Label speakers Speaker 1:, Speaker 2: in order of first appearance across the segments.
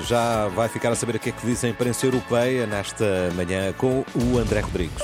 Speaker 1: Já vai ficar a saber o que é que diz a imprensa europeia nesta manhã com o André Rodrigues.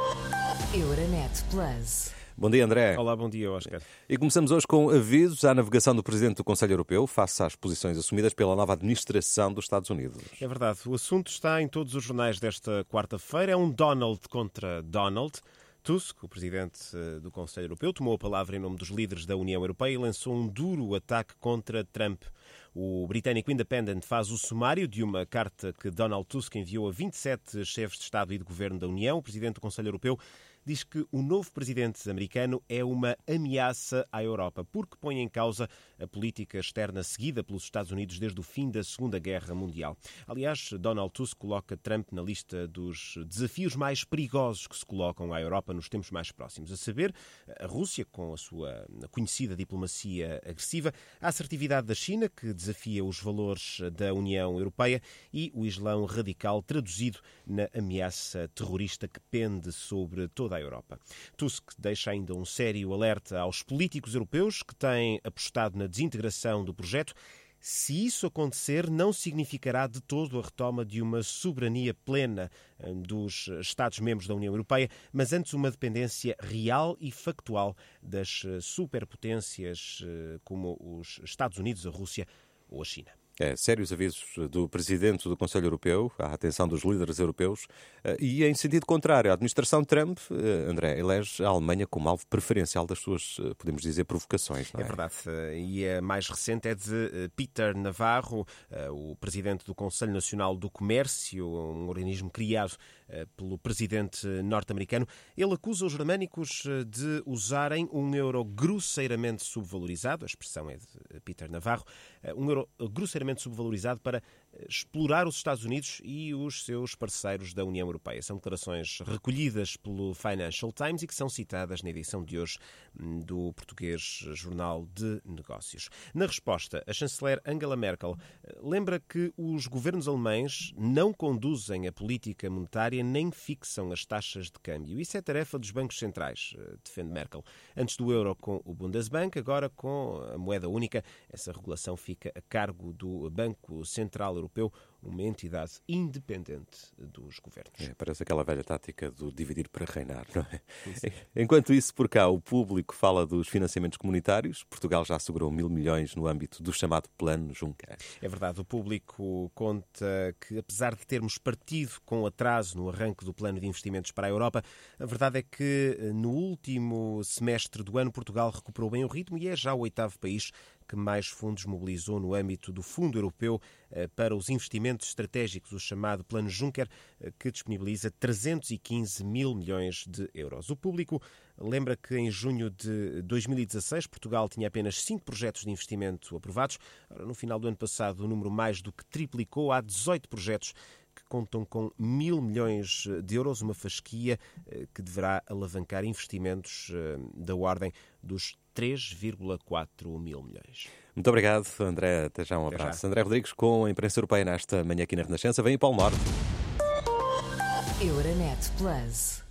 Speaker 2: Euronet Plus.
Speaker 1: Bom dia, André.
Speaker 3: Olá, bom dia, Oscar.
Speaker 1: E começamos hoje com avisos à navegação do Presidente do Conselho Europeu face às posições assumidas pela nova administração dos Estados Unidos.
Speaker 3: É verdade, o assunto está em todos os jornais desta quarta-feira. É um Donald contra Donald. Tusk, o Presidente do Conselho Europeu, tomou a palavra em nome dos líderes da União Europeia e lançou um duro ataque contra Trump. O britânico Independent faz o sumário de uma carta que Donald Tusk enviou a 27 chefes de Estado e de Governo da União. O Presidente do Conselho Europeu diz que o novo presidente americano é uma ameaça à Europa, porque põe em causa a política externa seguida pelos Estados Unidos desde o fim da Segunda Guerra Mundial. Aliás, Donald Tusk coloca Trump na lista dos desafios mais perigosos que se colocam à Europa nos tempos mais próximos, a saber, a Rússia, com a sua conhecida diplomacia agressiva, a assertividade da China, que desafia os valores da União Europeia, e o Islão radical traduzido na ameaça terrorista que pende sobre toda a Europa. Tusk deixa ainda um sério alerta aos políticos europeus que têm apostado na desintegração do projeto. Se isso acontecer, não significará de todo a retoma de uma soberania plena dos Estados-membros da União Europeia, mas antes uma dependência real e factual das superpotências como os Estados Unidos, a Rússia ou a China.
Speaker 1: Sérios avisos do Presidente do Conselho Europeu à atenção dos líderes europeus e, em sentido contrário, a administração Trump, André, elege a Alemanha como alvo preferencial das suas, podemos dizer, provocações. Não é?
Speaker 3: É verdade. E a mais recente é de Peter Navarro, o Presidente do Conselho Nacional do Comércio, um organismo criado pelo Presidente norte-americano. Ele acusa os germânicos de usarem um euro grosseiramente subvalorizado, a expressão é de Peter Navarro, um euro grosseiramente subvalorizado para explorar os Estados Unidos e os seus parceiros da União Europeia. São declarações recolhidas pelo Financial Times e que são citadas na edição de hoje do português Jornal de Negócios. Na resposta, a chanceler Angela Merkel lembra que os governos alemães não conduzem a política monetária nem fixam as taxas de câmbio. Isso é tarefa dos bancos centrais, defende Merkel. Antes do euro com o Bundesbank, agora com a moeda única, essa regulação fica a cargo do Banco Central Europeu, uma entidade independente dos governos.
Speaker 1: Parece aquela velha tática do dividir para reinar, não é? Sim. Enquanto isso, por cá, o público fala dos financiamentos comunitários. Portugal já assegurou 1.000 milhões no âmbito do chamado Plano Juncker.
Speaker 3: É verdade, o público conta que, apesar de termos partido com atraso no arranque do plano de investimentos para a Europa, a verdade é que no último semestre do ano Portugal recuperou bem o ritmo e é já o 8º país que mais fundos mobilizou no âmbito do Fundo Europeu para os investimentos estratégicos, o chamado Plano Juncker, que disponibiliza 315 mil milhões de euros. O público lembra que em junho de 2016 Portugal tinha apenas 5 projetos de investimento aprovados. No final do ano passado o número mais do que triplicou, há 18 projetos que contam com 1.000 milhões de euros, uma fasquia que deverá alavancar investimentos da ordem dos 3,4 mil milhões.
Speaker 1: Muito obrigado, André. Até já, um abraço. André Rodrigues com a imprensa europeia nesta manhã aqui na Renascença. Vem para o Norte.
Speaker 2: Euronet Plus.